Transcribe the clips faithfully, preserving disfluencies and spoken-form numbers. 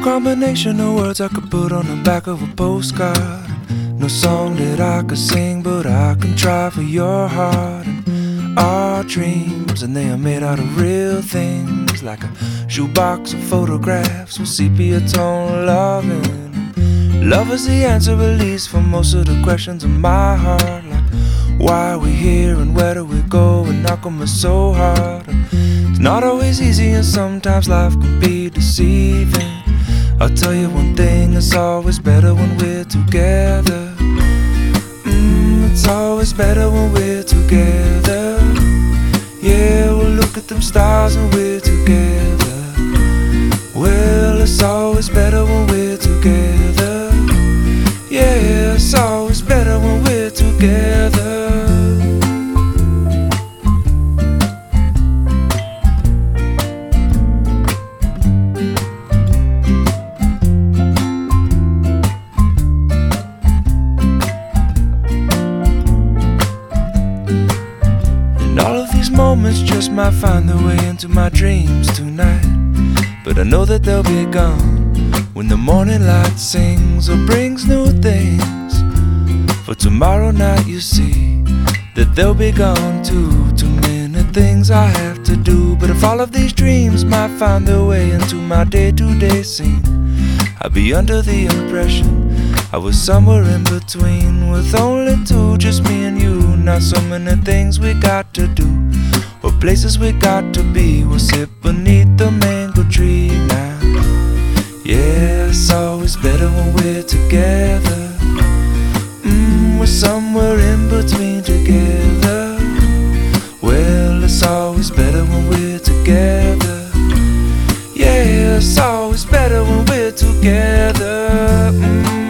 combination of words I could put on the back of a postcard. No song that I could sing, but I can try for your heart. And our dreams, and they are made out of real things, like a shoebox of photographs with sepia tone loving. Love is the answer, at least, for most of the questions in my heart, like why are we here and where do we go, and how come it's so hard. And it's not always easy, and sometimes life can be deceiving. I'll tell you one thing, it's always better when we're together. Mm, it's always better when we're together. Yeah, we'll look at them stars and we're together. Well, it's always better when we're together. Yeah, it's always better when we're together. All of these moments just might find their way into my dreams tonight, but I know that they'll be gone when the morning light sings or brings new things. For tomorrow night you see that they'll be gone too. Too many things I have to do, but if all of these dreams might find their way into my day-to-day scene, I'd be under the impression I was somewhere in between, with only two, just me and you. Not so many things we got to do, or places we got to be. We'll sit beneath the mango tree now. Yeah, it's always better when we're together. Mm, we're somewhere in between together. Well, it's always better when we're together. Yeah, it's always better when we're together. Mm.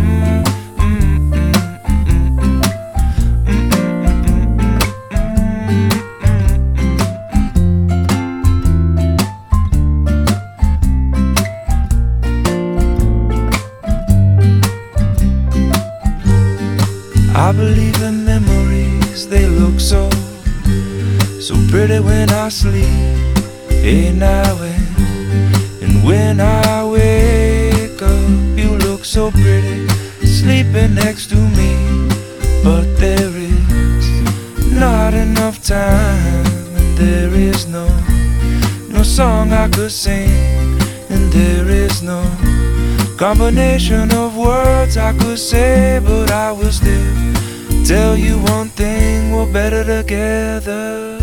I believe in memories, they look so, so pretty when I sleep. Hey now and, and when I wake up, you look so pretty, sleeping next to me. But there is not enough time, and there is no, no song I could sing, and there is no combination of words I could say, but I will still tell you one thing, we're better together.